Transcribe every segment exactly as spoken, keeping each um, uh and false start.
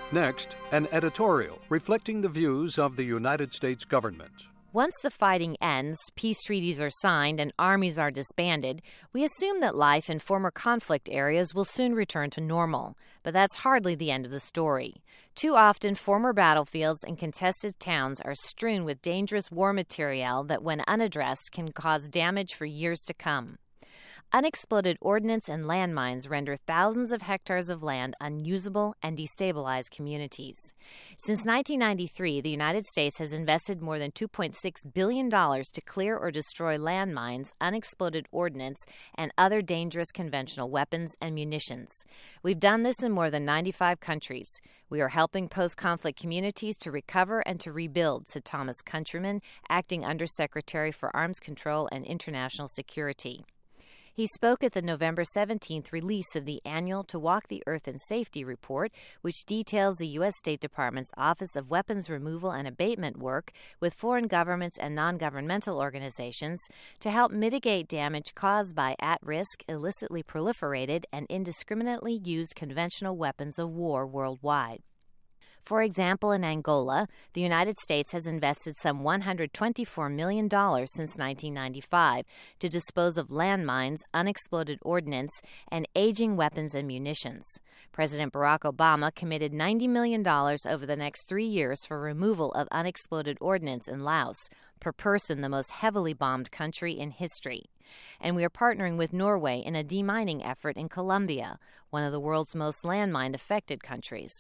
Next, an editorial reflecting the views of the United States government. Once the fighting ends, peace treaties are signed, and armies are disbanded, we assume that life in former conflict areas will soon return to normal. But that's hardly the end of the story. Too often, former battlefields and contested towns are strewn with dangerous war material that, when unaddressed, can cause damage for years to come. Unexploded ordnance and landmines render thousands of hectares of land unusable and destabilize communities. Since nineteen ninety-three, the United States has invested more than two point six billion dollars to clear or destroy landmines, unexploded ordnance, and other dangerous conventional weapons and munitions. We've done this in more than ninety-five countries. We are helping post-conflict communities to recover and to rebuild, said Thomas Countryman, Acting Undersecretary for Arms Control and International Security. He spoke at the November seventeenth release of the annual To Walk the Earth in Safety report, which details the U S State Department's Office of Weapons Removal and Abatement work with foreign governments and non-governmental organizations to help mitigate damage caused by at-risk, illicitly proliferated, and indiscriminately used conventional weapons of war worldwide. For example, in Angola, the United States has invested some one hundred twenty-four million dollars since nineteen ninety-five to dispose of landmines, unexploded ordnance, and aging weapons and munitions. President Barack Obama committed ninety million dollars over the next three years for removal of unexploded ordnance in Laos, per person the most heavily bombed country in history. And we are partnering with Norway in a demining effort in Colombia, one of the world's most landmine-affected countries.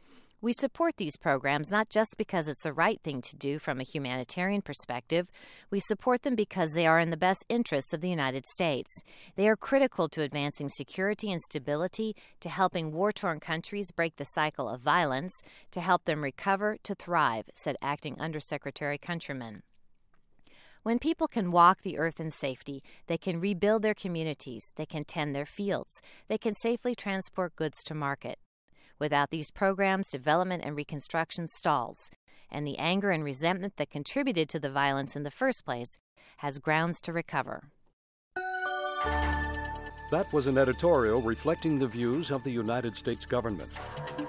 We support these programs not just because it's the right thing to do from a humanitarian perspective. We support them because they are in the best interests of the United States. They are critical to advancing security and stability, to helping war-torn countries break the cycle of violence, to help them recover, to thrive, said Acting Undersecretary Countryman. When people can walk the earth in safety, they can rebuild their communities, they can tend their fields, they can safely transport goods to market. Without these programs, development and reconstruction stalls, and the anger and resentment that contributed to the violence in the first place has grounds to recover. That was an editorial reflecting the views of the United States government.